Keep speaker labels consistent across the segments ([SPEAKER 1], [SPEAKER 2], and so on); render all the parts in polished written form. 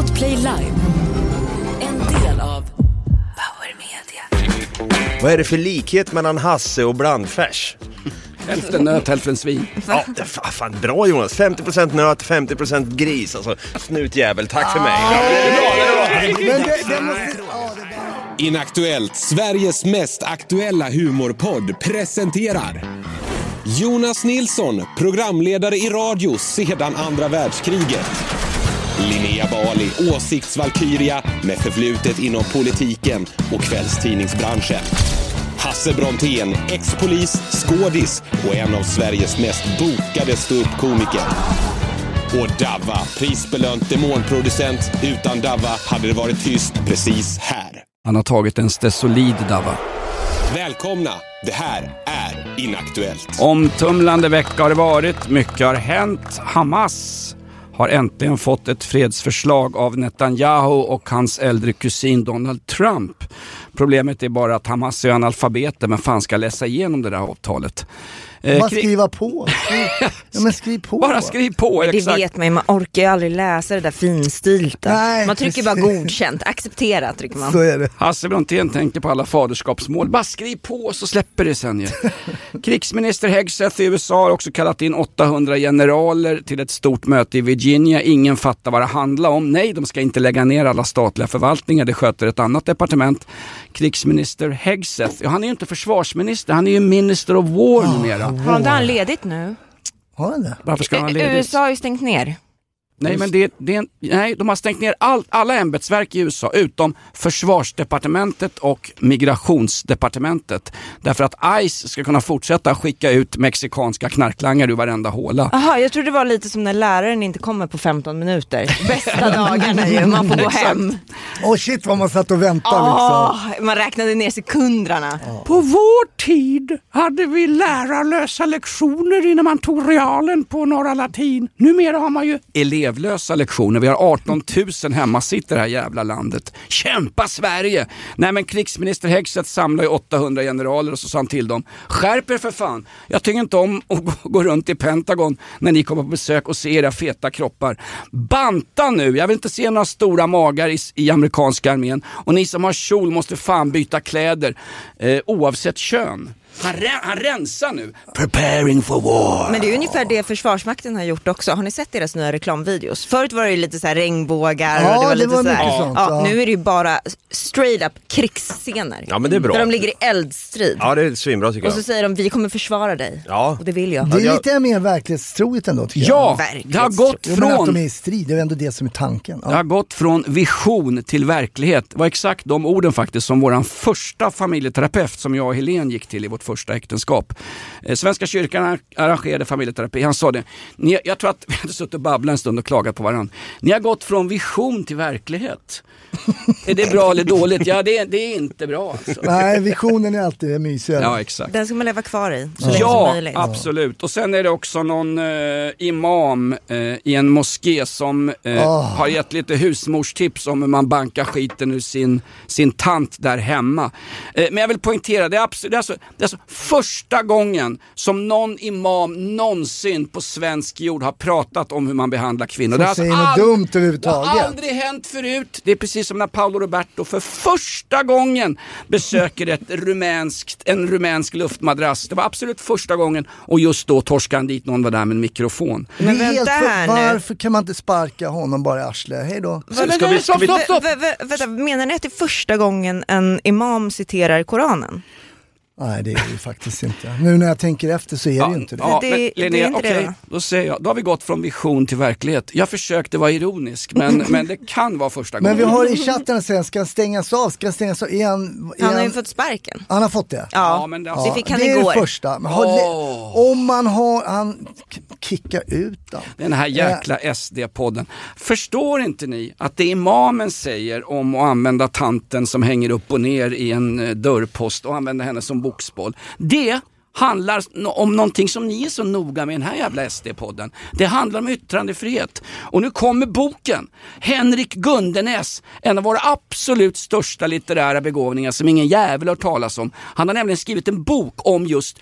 [SPEAKER 1] Podplay Live. En del av Power Media.
[SPEAKER 2] Vad är det för likhet mellan Hasse och blandfärs?
[SPEAKER 3] Hälften nöt, hälften svin.
[SPEAKER 2] Ja, det är fan bra Jonas. 50% nöt, 50% gris. Alltså, snutjävel, tack för mig.
[SPEAKER 4] Inaktuellt, Sveriges mest aktuella humorpodd presenterar Jonas Nilsson, programledare i radio sedan andra världskriget. Linnea Bali, åsiktsvalkyria med förflutet inom politiken och kvällstidningsbranschen. Hasse Brontén, ex-polis, skådis och en av Sveriges mest bokade ståuppkomiker. Och Davva, prisbelönt demonproducent. Utan Davva hade det varit tyst precis här.
[SPEAKER 3] Han har tagit en stesolid Davva.
[SPEAKER 4] Välkomna, det här är Inaktuellt.
[SPEAKER 3] Omtumlande vecka har det varit, mycket har hänt. Hamas har äntligen fått ett fredsförslag av Netanyahu och hans äldre kusin Donald Trump. Problemet är bara att Hamas är analfabeter, men fan ska läsa igenom det där avtalet.
[SPEAKER 5] Bara skriva på. Ja, men skriv på.
[SPEAKER 3] Bara skriv på, exakt.
[SPEAKER 6] Det vet man orkar ju aldrig läsa det där finstilta.
[SPEAKER 5] Nej,
[SPEAKER 6] man trycker bara godkänt, acceptera trycker man.
[SPEAKER 5] Så är det.
[SPEAKER 3] Hasse Brontén tänker på alla faderskapsmål. Bara skriv på så släpper det sen ju. Krigsminister Hegseth i USA har också kallat in 800 generaler till ett stort möte i Virginia. Ingen fattar vad det handlar om. Nej, de ska inte lägga ner alla statliga förvaltningar. Det sköter ett annat departement. Krigsminister Hegseth, han är ju inte försvarsminister. Han är ju minister of war numera.
[SPEAKER 6] Har inte han ledigt nu?
[SPEAKER 5] Har han det?
[SPEAKER 3] Varför ska han ledigt?
[SPEAKER 6] USA har ju stängt ner.
[SPEAKER 3] Nej, men nej, de har stängt ner alla ämbetsverk i USA utom försvarsdepartementet och migrationsdepartementet. Därför att ICE ska kunna fortsätta skicka ut mexikanska knarklangare ur varenda håla.
[SPEAKER 6] Aha, jag tror det var lite som när läraren inte kommer på 15 minuter. Bästa dagarna ju, man får gå hem.
[SPEAKER 5] Shit vad man satt och väntade liksom.
[SPEAKER 6] Man räknade ner sekunderna.
[SPEAKER 3] På vår tid hade vi lärarlösa lektioner innan man tog realen på Norra Latin. Numera har man ju elevlösa lektioner. Vi har 18 000 hemma sitter det här jävla landet. Kämpa Sverige! Nej, men krigsminister Hegseth samlar ju 800 generaler och så sa han till dem: skärp er för fan! Jag tycker inte om att gå runt i Pentagon när ni kommer på besök och ser era feta kroppar. Banta nu! Jag vill inte se några stora magar i amerikanska armén. Och ni som har kjol måste fan byta kläder oavsett kön. Han rensar nu. Preparing for war.
[SPEAKER 6] Men det är ungefär det Försvarsmakten har gjort också. Har ni sett deras nya reklamvideos? Förut var det ju lite så här regnbågar.
[SPEAKER 5] Ja,
[SPEAKER 6] och det var lite
[SPEAKER 5] var
[SPEAKER 6] så här.
[SPEAKER 5] Sånt,
[SPEAKER 6] ja. Nu är det ju bara straight up krigsscener.
[SPEAKER 2] Ja, men det är bra.
[SPEAKER 6] Där de ligger i eldstrid.
[SPEAKER 2] Ja, det är svinbra tycker jag.
[SPEAKER 6] Och så säger de: vi kommer försvara dig.
[SPEAKER 2] Ja.
[SPEAKER 6] Och det vill jag.
[SPEAKER 5] Det är lite mer verklighetstroligt ändå tycker jag.
[SPEAKER 3] Ja, det har gått
[SPEAKER 5] Men att
[SPEAKER 3] från...
[SPEAKER 5] de är i strid, det är ändå det som är tanken. Ja.
[SPEAKER 3] Det har gått från vision till verklighet. Det var exakt de orden faktiskt som våran första familjeterapeut som jag och Helene gick till i vårt första äktenskap. Svenska kyrkan arrangerade familjeterapi. Han sa det: jag tror att vi hade suttit och babblat en stund och klagat på varandra. Ni har gått från vision till verklighet. Är det bra eller dåligt? Ja, det är inte bra alltså.
[SPEAKER 5] Nej, visionen är alltid mysigare.
[SPEAKER 3] Ja, exakt.
[SPEAKER 6] Den ska man leva kvar i så länge
[SPEAKER 3] Ja,
[SPEAKER 6] som möjligt.
[SPEAKER 3] absolut. Och sen är det också någon imam i en moské som har gett lite husmorstips om hur man bankar skiten ur sin tant där hemma. Men jag vill poängtera, det är alltså första gången som någon imam någonsin på svensk jord har pratat om hur man behandlar kvinnor. Det
[SPEAKER 5] säger något dumt överhuvudtaget.
[SPEAKER 3] Det har aldrig hänt förut. Det är precis som när Paolo Roberto för första gången besöker en rumänsk luftmadrass. Det var absolut första gången, och just då torskade han dit någon var där med en mikrofon.
[SPEAKER 6] Men vänta här nu.
[SPEAKER 5] Varför kan man inte sparka honom bara i arslet? Hej då.
[SPEAKER 6] Vänta, menar ni att det är första gången en imam citerar Koranen?
[SPEAKER 5] Nej, det är ju faktiskt inte. Nu när jag tänker efter så är det ju inte det.
[SPEAKER 3] Ja,
[SPEAKER 6] Det
[SPEAKER 3] men
[SPEAKER 6] är
[SPEAKER 3] Linnea,
[SPEAKER 6] inte
[SPEAKER 3] okej,
[SPEAKER 6] det,
[SPEAKER 3] då säger jag, då har vi gått från vision till verklighet. Jag försökte vara ironisk, men det kan vara första gången.
[SPEAKER 5] Men vi har i chatten sen, ska stängas av.
[SPEAKER 6] Han har ju fått sparken.
[SPEAKER 5] Han har fått det?
[SPEAKER 6] Ja,
[SPEAKER 3] men
[SPEAKER 6] det fick han
[SPEAKER 5] det är
[SPEAKER 6] igår.
[SPEAKER 5] det första. Men om man har, han kickar ut då.
[SPEAKER 3] Den här jäkla SD-podden. Förstår inte ni att det imamen säger om att använda tanten som hänger upp och ner i en dörrpost och använda henne som boxboll? Det handlar om någonting som ni är så noga med den här jävla SD-podden. Det handlar om yttrandefrihet. Och nu kommer boken. Henrik Gundenäs, en av våra absolut största litterära begåvningar som ingen jävel har talas om. Han har nämligen skrivit en bok om just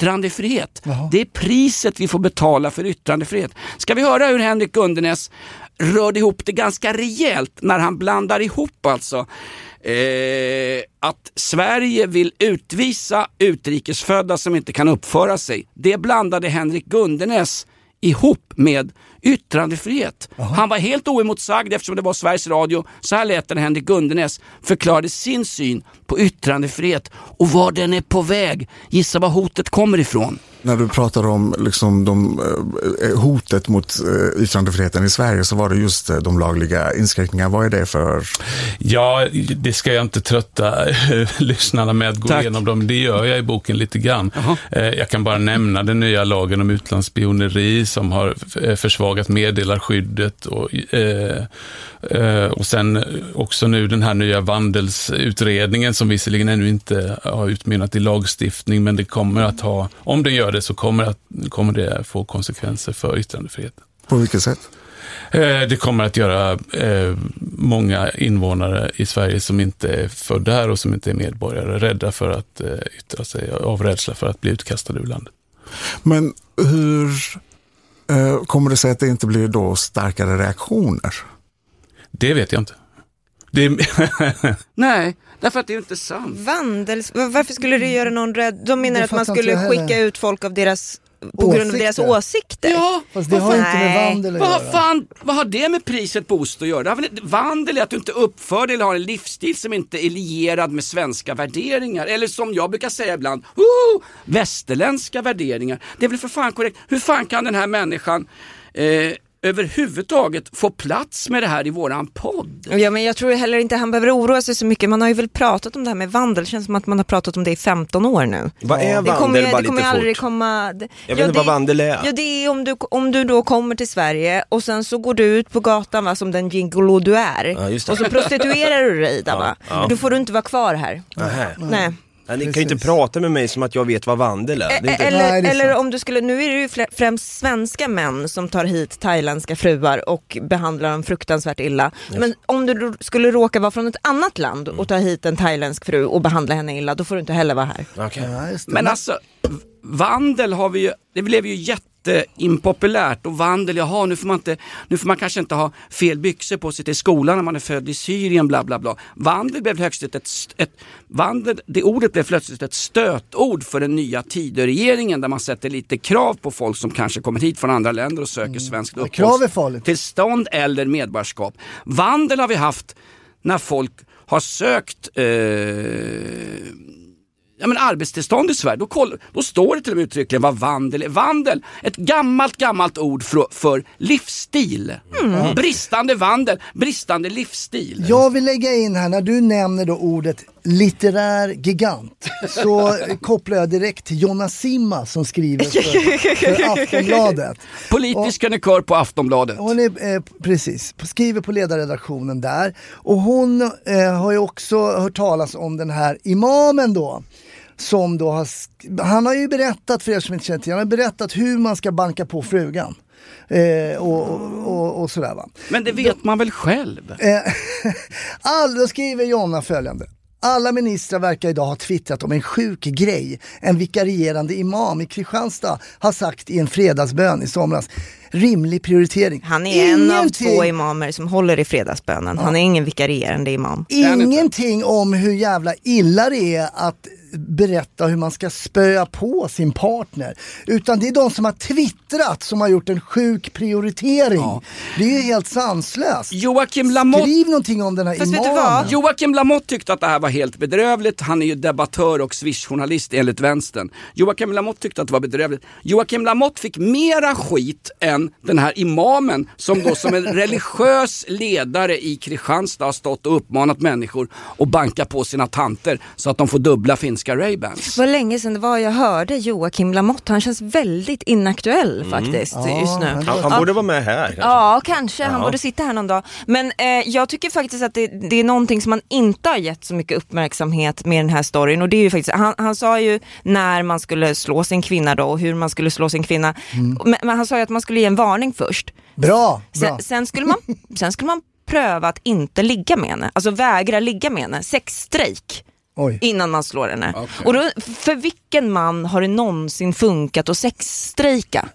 [SPEAKER 3] yttrandefrihet. Jaha. Det är priset vi får betala för yttrandefrihet. Ska vi höra hur Henrik Gundenäs rörde ihop det ganska rejält när han blandar ihop alltså att Sverige vill utvisa utrikesfödda som inte kan uppföra sig. Det blandade Henrik Gundenäs ihop med yttrandefrihet. Han var helt oemotsagd eftersom det var Sveriges Radio. Så här lät den Henrik Gundenäs förklarade sin syn på yttrandefrihet och var den är på väg. Gissa var hotet kommer ifrån.
[SPEAKER 7] När du pratar om liksom hotet mot yttrandefriheten i Sverige så var det just de lagliga inskränkningar. Vad är det för?
[SPEAKER 8] Ja, det ska jag inte trötta lyssnarna med att gå igenom dem. Det gör jag i boken lite grann. Jag kan bara nämna den nya lagen om utlandsspioneri som har försvagat meddelarskyddet och sen också nu den här nya vandelsutredningen som visserligen ännu inte har utmynnat i lagstiftning, men det kommer att ha, om den gör det så kommer det få konsekvenser för yttrandefriheten.
[SPEAKER 7] På vilket sätt?
[SPEAKER 8] Det kommer att göra många invånare i Sverige som inte är födda här och som inte är medborgare rädda för att yttra sig av rädsla för att bli utkastade ur landet.
[SPEAKER 7] Men hur kommer det sig att det inte blir då starkare reaktioner?
[SPEAKER 8] Det vet jag inte.
[SPEAKER 3] Nej, därför att det är inte sant.
[SPEAKER 6] Varför skulle det göra någon rädd? De menar att man skulle skicka ut folk av deras på grund av deras åsikter.
[SPEAKER 3] Ja,
[SPEAKER 5] fast det har inte med vandel att göra.
[SPEAKER 3] Vad har det med priset på ost att göra? Det har väl vandel är att du inte uppför dig eller har en livsstil som inte är lierad med svenska värderingar. Eller som jag brukar säga ibland, västerländska värderingar. Det är väl för fan korrekt. Hur fan kan den här människan överhuvudtaget få plats med det här i våran podd?
[SPEAKER 6] Ja, men jag tror heller inte han behöver oroa sig så mycket. Man har ju väl pratat om det här med vandel. Det känns som att man har pratat om det i 15 år nu.
[SPEAKER 2] Vad är vandel?
[SPEAKER 6] Det kommer aldrig komma...
[SPEAKER 2] Jag vet inte vad vandel är.
[SPEAKER 6] Ja, det är om du då kommer till Sverige och sen så går du ut på gatan, va, som den gigolo du är. Ja, och så prostituerar du dig där, va? Ja. Då får du inte vara kvar här. Nej.
[SPEAKER 2] Ni kan ju inte prata med mig som att jag vet vad vandel är.
[SPEAKER 6] Eller om du skulle, nu är det ju främst svenska män som tar hit thailändska fruar och behandlar dem fruktansvärt illa. Yes. Men om du skulle råka vara från ett annat land och ta hit en thailändsk fru och behandla henne illa, då får du inte heller vara här.
[SPEAKER 2] Okay.
[SPEAKER 3] Men alltså, vandel har vi ju, det blev ju impopulärt och vandel, nu får man kanske inte ha fel byxor på sig till skolan när man är född i Syrien, bla bla bla. Vandel blev det ordet blev plötsligt ett stötord för den nya Tidöregeringen där man sätter lite krav på folk som kanske kommer hit från andra länder och söker svenskt uppehållstillstånd eller medborgarskap. Vandel har vi haft när folk har sökt arbetstillstånd i Sverige, då står det till och med uttryckligen vad vandel är. Vandel, ett gammalt ord för livsstil. Bristande vandel, bristande livsstil.
[SPEAKER 5] Jag vill lägga in här, när du nämner då ordet litterär gigant, så kopplar jag direkt till Jonna Simma som skriver för Aftonbladet.
[SPEAKER 3] Politisk krönikör på Aftonbladet.
[SPEAKER 5] Hon är precis, skriver på ledarredaktionen där. Och hon har ju också hört talas om den här imamen då. Som då han har ju berättat, för er som inte känner till, han har berättat hur man ska banka på frugan. Och sådär, va.
[SPEAKER 3] Men det vet man väl själv?
[SPEAKER 5] Då skriver Jonna följande. Alla ministrar verkar idag ha twittrat om en sjuk grej en vikarierande imam i Kristianstad har sagt i en fredagsbön i somras. Rimlig prioritering.
[SPEAKER 6] Han är en av 2 imamer som håller i fredagsbönen. Han är ingen vikarierande imam.
[SPEAKER 5] Ingenting om hur jävla illa det är att berätta hur man ska spöa på sin partner. Utan det är de som har twittrat som har gjort en sjuk prioritering. Ja. Det är ju helt sanslöst. Skriv någonting om den här imamen.
[SPEAKER 3] Joakim Lamotte tyckte att det här var helt bedrövligt. Han är ju debattör och Swish-journalist enligt vänstern. Joakim Lamotte tyckte att det var bedrövligt. Joakim Lamotte fick mera skit än den här imamen som då som en religiös ledare i Kristianstad har stått och uppmanat människor att banka på sina tanter så att de får dubbla finska Ray-Bans.
[SPEAKER 6] Vad länge sedan det var jag hörde Joakim Lamotte. Han känns väldigt inaktuell faktiskt just nu.
[SPEAKER 2] Han borde vara med här. Kanske.
[SPEAKER 6] Ja, kanske. Han borde sitta här någon dag. Men jag tycker faktiskt att det är någonting som man inte har gett så mycket uppmärksamhet med den här storyn. Och det är ju faktiskt, han sa ju när man skulle slå sin kvinna då och hur man skulle slå sin kvinna. Men han sa ju att man skulle ge en varning först.
[SPEAKER 5] Bra.
[SPEAKER 6] Sen skulle man pröva att inte ligga med henne. Alltså vägra ligga med henne. Sexstrejk. Innan man slår henne. Okay. Och då, för vilken man har det någonsin funkat att sexstrejka?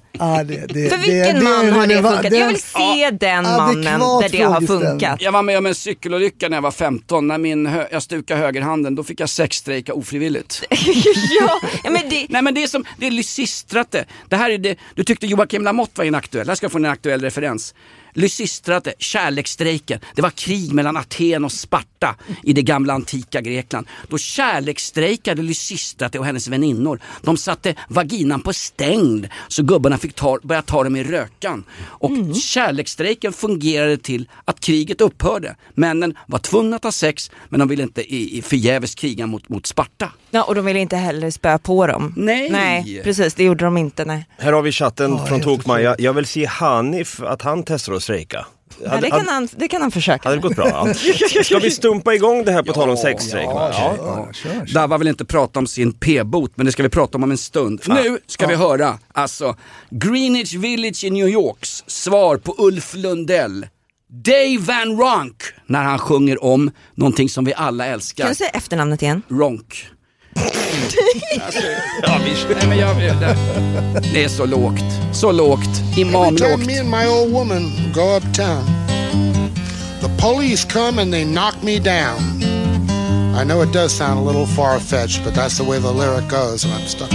[SPEAKER 6] För vilken man har det funkat? Jag vill se den mannen där det har funkat.
[SPEAKER 3] Jag var med om en cykelolycka när jag var 15. När jag stukade högerhanden, då fick jag sexstrejka ofrivilligt. Men det är Lysistrate. Det här är det. Du tyckte Joakim Lamotte var inaktuell. Här ska jag få en aktuell referens. Lysistrate, kärleksstrejken. Det var krig mellan Aten och Sparta i det gamla antika Grekland. Då kärleksstrejkade Lysistrate och hennes väninnor. De satte vaginan på stängd så gubbarna fick börja ta dem i rökan. Och kärleksstrejken fungerade till att kriget upphörde. Männen var tvungna att ha sex, men de ville inte förgäves kriga mot Sparta.
[SPEAKER 6] Ja, och de ville inte heller spöa på dem. Nej, precis, det gjorde de inte. Nej.
[SPEAKER 2] Här har vi chatten från Tokmaja. Jag vill se Hanif att han testar att strejka.
[SPEAKER 6] Ja, det kan han försöka.
[SPEAKER 2] Hade det gått bra? Ja. Ska vi stumpa igång det här på tal om sexstrejk?
[SPEAKER 3] Dava vill inte prata om sin p-bot, men det ska vi prata om en stund. Nu ska vi höra alltså Greenwich Village i New Yorks svar på Ulf Lundell. Dave Van Ronk, när han sjunger om någonting som vi alla älskar.
[SPEAKER 6] Kan du säga efternamnet igen?
[SPEAKER 3] Ronk. Det är så lågt. Så lågt. Imamlågt.
[SPEAKER 9] Every time me and my old woman go uptown, the police come and they knock me down. I know it does sound a little far-fetched, but that's the way the lyric goes and I'm stuck.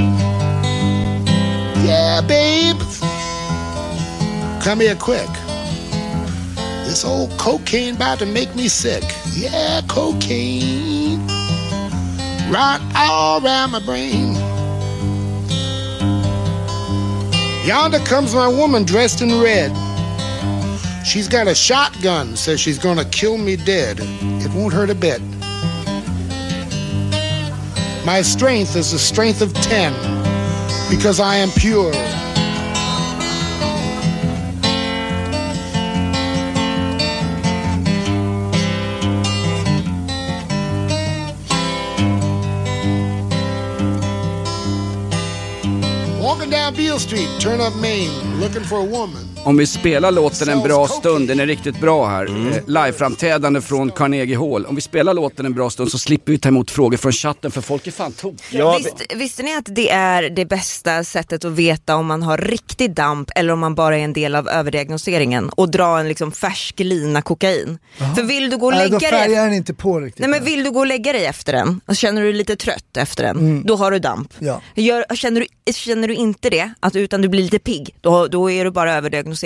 [SPEAKER 9] Yeah, babe, come here quick. This old cocaine about to make me sick. Yeah, cocaine. Right all around my brain. Yonder comes my woman dressed in red. She's got a shotgun, says she's gonna kill me dead. It won't hurt a bit. My strength is the strength of 10, because I am pure. Down Beale Street, turn up Main, looking for a woman.
[SPEAKER 3] Om vi spelar låten en bra stund, den är riktigt bra här. Live-framträdande från Carnegie Hall. Om vi spelar låten en bra stund så slipper vi ta emot frågor från chatten, för folk är fan tokiga.
[SPEAKER 6] Visste ni att det är det bästa sättet att veta om man har riktig damp eller om man bara är en del av överdiagnoseringen och dra en liksom färsk lina kokain? För vill du gå och lägga dig...
[SPEAKER 5] Då färgar den inte på riktigt.
[SPEAKER 6] Nej, men vill du gå och lägga dig efter den och känner du dig lite trött efter den, då har du damp.
[SPEAKER 5] Ja.
[SPEAKER 6] Känner du inte det, utan du blir lite pigg, då är du bara överdiagnoserad.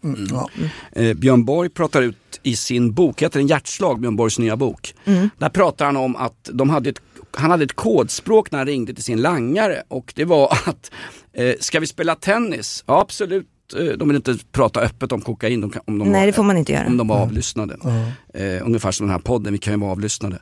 [SPEAKER 3] Björn Borg pratar ut i sin bok, heter en hjärtslag, Björn Borgs nya bok. Där pratar han om att han hade ett kodspråk när han ringde till sin langare, och det var att ska vi spela tennis? Ja, absolut. De vill inte prata öppet om kokain.
[SPEAKER 6] Nej, det får man inte göra.
[SPEAKER 3] Om de var avlyssnade. Ungefär som den här podden, vi kan ju vara avlyssnade.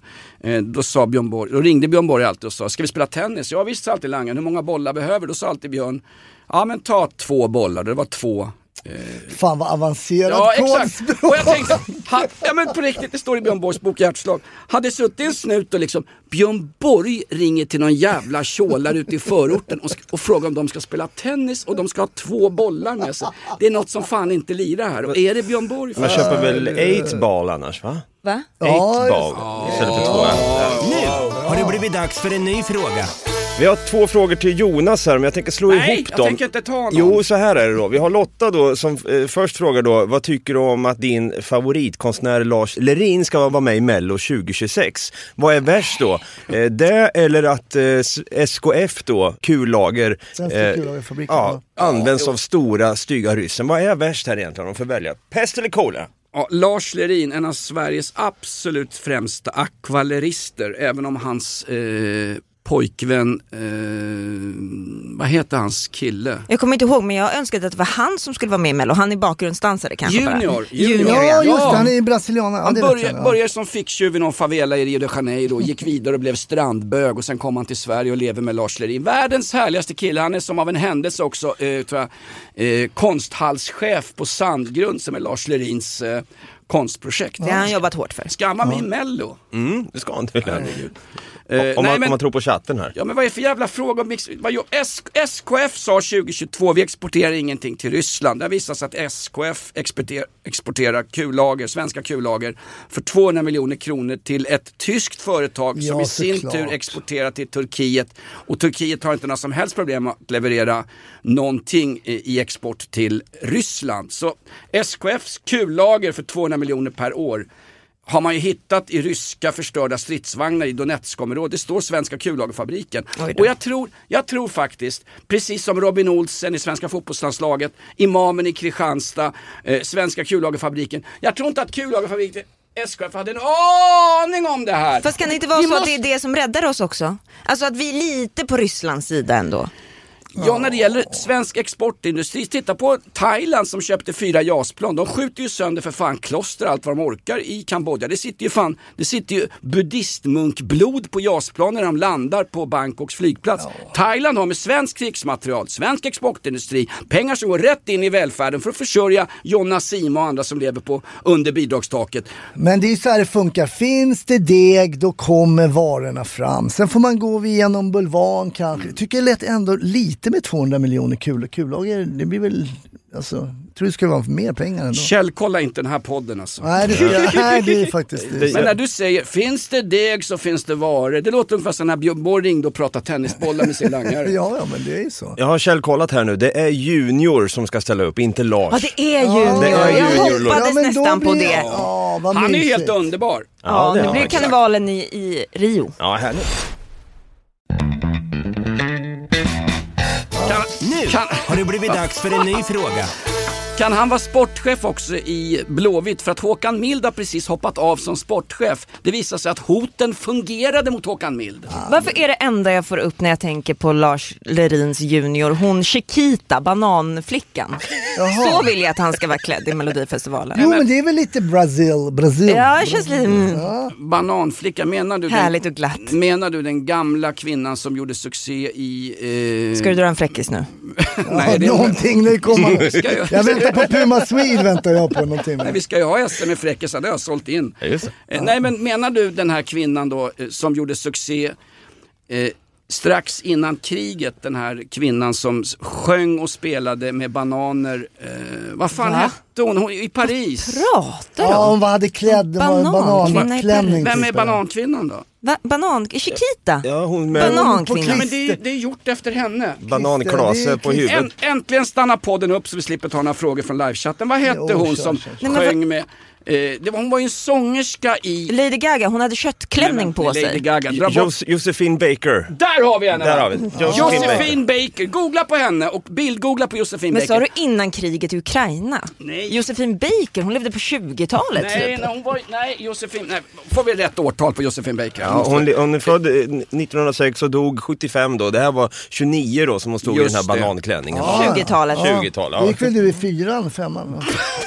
[SPEAKER 3] Då ringde Björn Borg alltid och sa, ska vi spela tennis? Ja, visst, alltid langaren. Hur många bollar behöver? Då sa alltid Björn, ja men ta 2 bollar. Det var 2.
[SPEAKER 5] Fan vad avancerat
[SPEAKER 3] kodspråk. Och jag tänkte, men på riktigt, det står i Björn Borgs bok Hjärtslag. Hade suttit en snut och liksom, Björn Borg ringer till någon jävla tjålar ute i förorten och frågar om de ska spela tennis och de ska ha 2 bollar med sig. Det är något som fan inte lirar här. Och är det Björn Borg?
[SPEAKER 2] Man köper väl 8-ball annars, va? 8-ball istället för 2.
[SPEAKER 10] Nu har det blivit dags för en ny fråga.
[SPEAKER 2] Vi har 2 frågor till Jonas här, men jag tänker slå ihop dem.
[SPEAKER 3] Jag tänker inte ta någon.
[SPEAKER 2] Jo, så här är det då. Vi har Lotta då som först frågar då, vad tycker du om att din favoritkonstnär Lars Lerin ska vara med i Mello 2026? Vad är värst då? Det eller att SKF då, kullager, används av stora stygga ryssen? Vad är värst här egentligen om de får välja? Pest eller cola?
[SPEAKER 3] Ja, Lars Lerin, en av Sveriges absolut främsta akvarellerister, även om hans pojkvän, vad heter hans kille?
[SPEAKER 6] Jag kommer inte ihåg, men jag önskade att det var han som skulle vara med i Mello. Han är bakgrundsdansare kanske.
[SPEAKER 3] Junior.
[SPEAKER 5] Ja, just det, han är i Brasiliana.
[SPEAKER 3] Han började som ficktjuv i någon favela i Rio de Janeiro, gick vidare och blev strandbög, och sen kom han till Sverige och lever med Lars Lerin. Världens härligaste kille. Han är som av en händelse också konsthalschef på Sandgrund, som är Lars Lerins konstprojekt.
[SPEAKER 6] Det har han jobbat hårt för.
[SPEAKER 3] Ska han vara med i Mello?
[SPEAKER 2] Det ska han till. Om man tror på chatten här.
[SPEAKER 3] Ja, men vad är för jävla fråga? SKF sa 2022, vi exporterar ingenting till Ryssland. Det visar sig att SKF exporterar kullager, svenska kullager för 200 miljoner kronor till ett tyskt företag som i sin tur exporterar till Turkiet. Och Turkiet har inte några som helst problem att leverera någonting i export till Ryssland. Så SKFs kullager för 200 miljoner per år har man ju hittat i ryska förstörda stridsvagnar i Donetskområdet. Det står Svenska kullagerfabriken. Och jag tror faktiskt, precis som Robin Olsen i svenska fotbollslandslaget, imamen i Kristianstad, Svenska kullagerfabriken. Jag tror inte att kullagerfabriken SKF hade en aning om det här.
[SPEAKER 6] Fast kan det inte vara så att det är det som räddar oss också? Alltså att vi är lite på Rysslands sida ändå.
[SPEAKER 3] Ja, när det gäller svensk exportindustri, titta på Thailand som köpte 4 JAS-plan. De skjuter ju sönder för fan kloster allt vad de orkar i Kambodja. Det sitter ju buddhistmunkblod på JAS-plan när de landar på Bangkoks flygplats. Thailand har med svensk krigsmaterial, svensk exportindustri, pengar som går rätt in i välfärden för att försörja Jonna Sima och andra som lever under bidragstaket.
[SPEAKER 5] Men det är ju så här det funkar. Finns det deg, då kommer varorna fram. Sen får man gå igenom bulvan kanske. Tycker jag lät ändå lite med 200 miljoner kullager, det blir väl, alltså, jag tror det skulle vara mer pengar ändå.
[SPEAKER 3] Kjell, kolla inte den här podden alltså.
[SPEAKER 5] Nej, det är faktiskt det.
[SPEAKER 3] Men när du säger, finns det deg så finns det varor. Det låter ungefär som när Björn Borg ringde och pratade tennisbollar med sin langare.
[SPEAKER 5] ja, men det är så.
[SPEAKER 2] Jag har Kjell kollat här nu, det är Junior som ska ställa upp, inte Lars.
[SPEAKER 6] Ja, det är Junior.
[SPEAKER 2] Det är
[SPEAKER 6] Jag
[SPEAKER 2] Junior.
[SPEAKER 6] hoppades nästan på det.
[SPEAKER 3] Han är helt underbar.
[SPEAKER 6] Ja, nu blir karnevalen i Rio.
[SPEAKER 2] Ja, härligt.
[SPEAKER 10] Har det blivit dags för en ny fråga?
[SPEAKER 3] Kan han vara sportchef också i Blåvitt? För att Håkan Mild har precis hoppat av som sportchef. Det visar sig att hoten fungerade mot Håkan Mild.
[SPEAKER 6] Varför är det enda jag får upp när jag tänker på Lars Lerins junior, hon Chiquita, bananflickan?
[SPEAKER 5] Jaha.
[SPEAKER 6] Så vill jag att han ska vara klädd i Melodifestivalen.
[SPEAKER 5] Jo, men det är väl lite Brasil.
[SPEAKER 6] Ja, det känns lite...
[SPEAKER 3] Bananflicka, menar du
[SPEAKER 6] härligt och glatt.
[SPEAKER 3] Menar du den gamla kvinnan som gjorde succé i...
[SPEAKER 6] Ska du dra en fräckis nu?
[SPEAKER 5] Nej, det är någonting nu kommer. Jag väntar på Puma Swede, väntar jag på någonting.
[SPEAKER 3] Nej, vi ska ju ha SM med fräckisar, det har jag sålt in. Nej, men menar du den här kvinnan då som gjorde succé strax innan kriget, den här kvinnan som sjöng och spelade med bananer, vad fan hette hon i Paris?
[SPEAKER 6] Pratar
[SPEAKER 5] Ja, hon hade bananklänning.
[SPEAKER 3] Vem är banankvinnan då?
[SPEAKER 6] Chiquita?
[SPEAKER 2] Ja, hon med
[SPEAKER 6] banankvinnan.
[SPEAKER 3] Men det är gjort efter henne.
[SPEAKER 2] Bananklase på huvudet.
[SPEAKER 3] Äntligen stannar podden upp så vi slipper ta några frågor från livechatten. Vad hette hon som sjöng med... hon var ju en sångerska i...
[SPEAKER 6] Lady Gaga, hon hade köttklänning på sig.
[SPEAKER 3] Lady Gaga.
[SPEAKER 2] Josephine Baker.
[SPEAKER 3] Där har vi henne!
[SPEAKER 2] Där har vi.
[SPEAKER 3] Josephine Baker. Googla på henne och bildgoogla på Josephine Baker.
[SPEAKER 6] Men sa du innan kriget i Ukraina?
[SPEAKER 3] Nej.
[SPEAKER 6] Josephine Baker, hon levde på 20-talet.
[SPEAKER 3] Nej, typ. Josephine... Nej, får vi rätt årtal på Josephine Baker?
[SPEAKER 2] Ja, hon är född 1906 och dog 75 då. Det här var 29 då som hon stod i den här bananklänningen.
[SPEAKER 6] 20-talet.
[SPEAKER 2] 20-talet.
[SPEAKER 5] Det gick väl du i 4:an, 5:an?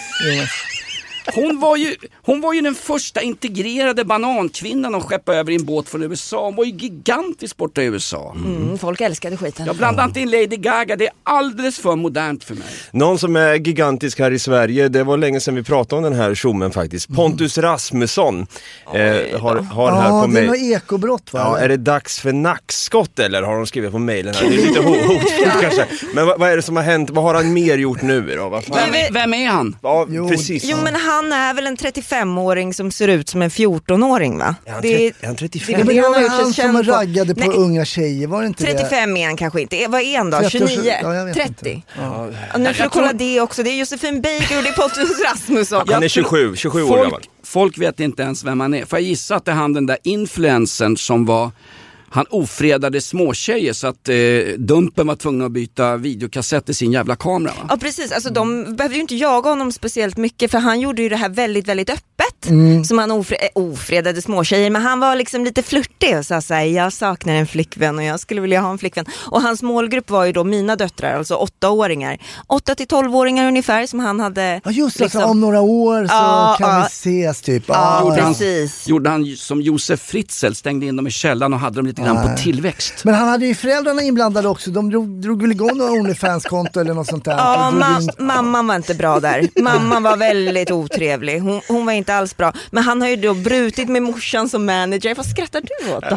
[SPEAKER 3] Hon var ju den första integrerade banankvinnan att skeppa över i en båt från USA. Hon var ju gigantisk borta i USA.
[SPEAKER 6] Folk älskade skiten.
[SPEAKER 3] Jag blandar inte in Lady Gaga, det är alldeles för modernt för mig.
[SPEAKER 2] Någon som är gigantisk här i Sverige, det var länge sedan vi pratade om den här tjommen faktiskt. Pontus Rasmusson har här på
[SPEAKER 5] mig. Det är
[SPEAKER 2] mig.
[SPEAKER 5] något ekobrott, va?
[SPEAKER 2] Ja, är det dags för nackskott eller har de skrivit på mejlen här? Det är lite hotfullt kanske. Men vad är det som har hänt? Vad har han mer gjort nu då?
[SPEAKER 3] Vem är han?
[SPEAKER 2] Ja, precis.
[SPEAKER 6] Jo, men han är väl en 35-åring som ser ut som en 14-åring, va?
[SPEAKER 2] Är han 35?
[SPEAKER 5] Det är han som raggade på unga tjejer, var det inte
[SPEAKER 6] 35
[SPEAKER 5] det?
[SPEAKER 6] är han kanske inte. Vad är han då? 29?
[SPEAKER 5] Ja,
[SPEAKER 6] 30? Ja. Nu får du kolla det också. Det är Josephine Baker och det är Pontus Rasmusson.
[SPEAKER 2] Han är 27 år gammal.
[SPEAKER 3] Folk vet inte ens vem han är. Får jag gissa att det är han, den där influencern som var... Han ofredade småtjejer så att Dumpen var tvungen att byta videokassett i sin jävla kamera, va?
[SPEAKER 6] Ja, precis. Alltså, de behövde ju inte jaga honom speciellt mycket för han gjorde ju det här väldigt, väldigt öppet. Som han ofredade småtjejer. Men han var liksom lite flirtig och sa så här, jag saknar en flickvän och jag skulle vilja ha en flickvän. Och hans målgrupp var ju då mina döttrar, alltså 8-åringar. 8-12-åringar ungefär som han hade...
[SPEAKER 5] Ja, just
[SPEAKER 6] liksom...
[SPEAKER 5] om några år så kan vi ses typ.
[SPEAKER 6] Precis.
[SPEAKER 3] Gjorde han som Josef Fritzl, stängde in dem i källaren och hade dem lite lite grann på tillväxt.
[SPEAKER 5] Men han hade ju föräldrarna inblandade också. De drog väl igång några OnlyFans-konto eller något sånt där.
[SPEAKER 6] Ja, mamman var inte bra där. Mamman var väldigt otrevlig. Hon var inte alls bra. Men han har ju då brutit med morsan som manager. Vad skrattar du åt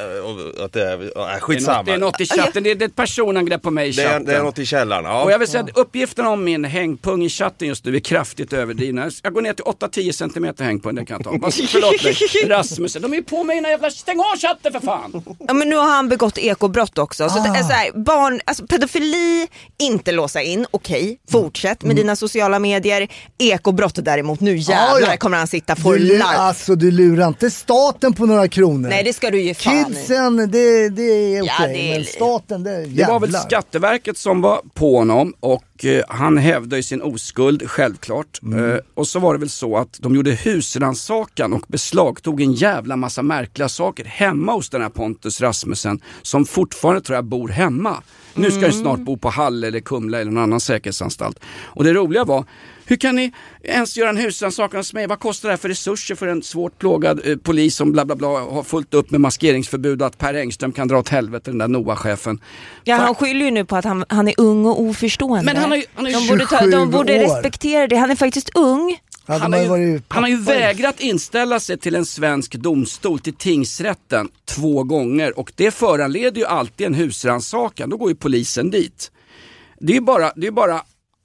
[SPEAKER 6] då?
[SPEAKER 2] Skitsamma.
[SPEAKER 3] Det är något i chatten. Det är ett personangrepp på mig i chatten.
[SPEAKER 2] Det är något i källaren. Ja.
[SPEAKER 3] Och jag vill säga att uppgiften om min hängpung i chatten just nu är kraftigt överdrivna. Jag går ner till 8-10 centimeter hängpung, det kan jag ta. Förlåt mig, Rasmussen. De är ju på mig när jävla stäng av chatten för fan.
[SPEAKER 6] Ja, men nu har han begått ekobrott också. Så det är så här, barn, alltså pedofili, inte låsa in, okej, fortsätt med dina sociala medier. Ekobrott däremot, nu jävlar kommer han sitta för life.
[SPEAKER 5] Du lurar inte staten på några kronor.
[SPEAKER 6] Nej, det ska du ju fan.
[SPEAKER 5] Kidsen, det är okej. Men staten, det
[SPEAKER 3] var väl Skatteverket som var på honom och han hävdade sin oskuld, självklart. Och så var det väl så att de gjorde husrannsakan och beslagtog en jävla massa märkliga saker hemma hos den här Pontus Rasmussen som fortfarande tror jag bor hemma. Nu ska jag snart bo på Hall eller Kumla eller någon annan säkerhetsanstalt. Och det roliga var, hur kan ni ens göra en husrannsakan hos mig? Vad kostar det här för resurser för en svårt plågad polis som bla bla bla har fullt upp med maskeringsförbud och att Per Engström kan dra åt helvete, den där Noah-chefen?
[SPEAKER 6] Ja, han skyller ju nu på att han är ung och oförstående.
[SPEAKER 3] Men han är
[SPEAKER 6] de borde respektera det. Han är faktiskt ung.
[SPEAKER 3] Han har ju vägrat inställa sig till en svensk domstol, till tingsrätten 2 gånger. Och det föranleder ju alltid en husrannsakan. Då går ju polisen dit. Det är bara